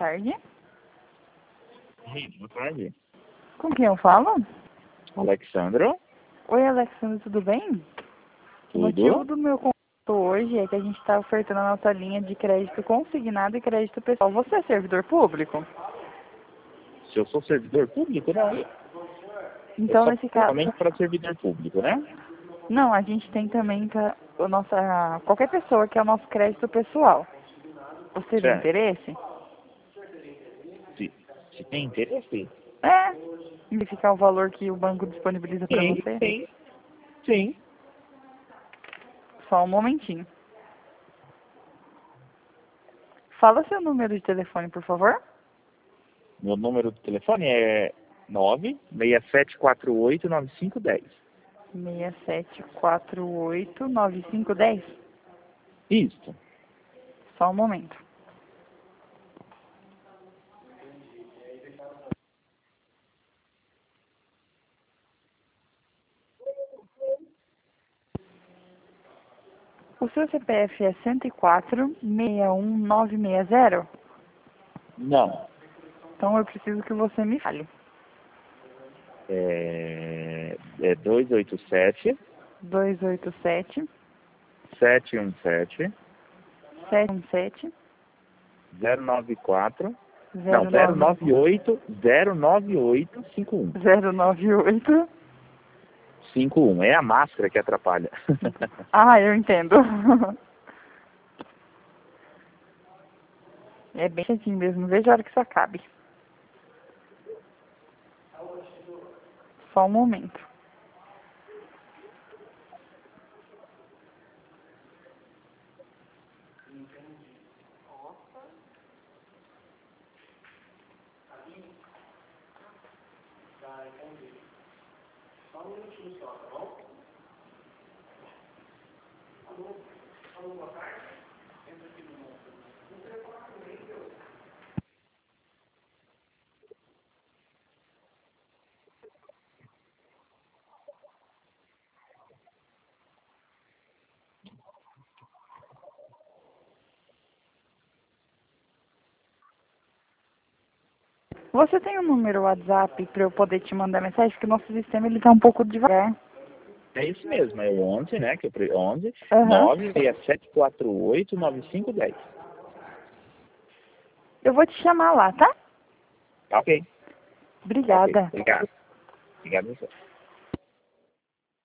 tarde. Sim, boa tarde. Com quem eu falo? Alexandro? Oi, Alexandre, tudo bem? O motivo do meu contato hoje é que a gente está ofertando a nossa linha de crédito consignado e crédito pessoal. Você é servidor público? Se eu sou servidor público, não. Então, Eu nesse sou caso... somente para servidor público, né? Não, a gente tem também qualquer pessoa que é o nosso crédito pessoal. Você tem Certo. interesse? Se tem interesse? É. Verificar o valor que o banco disponibiliza para Sim, você? sim. Sim. Só um momentinho. Fala seu número de telefone, por favor. Meu número de telefone é 967489510. 67489510. Isso. Só um momento. O seu CPF é 104-61960? Não. Então eu preciso que você me fale. É 287 287 717 717 094. Não, 09 098 098. 51. É a máscara que atrapalha. Ah, eu entendo. É bem assim mesmo. Veja a hora que isso acabe. Só um momento. Você tem um número WhatsApp para eu poder te mandar mensagem? Porque o nosso sistema ele tá um pouco devagar. É isso mesmo, é o 11, né? Que 11 Aham. 967489510. Eu vou te chamar lá, tá? Ok. Ok. Obrigada. Obrigado. Obrigado a você.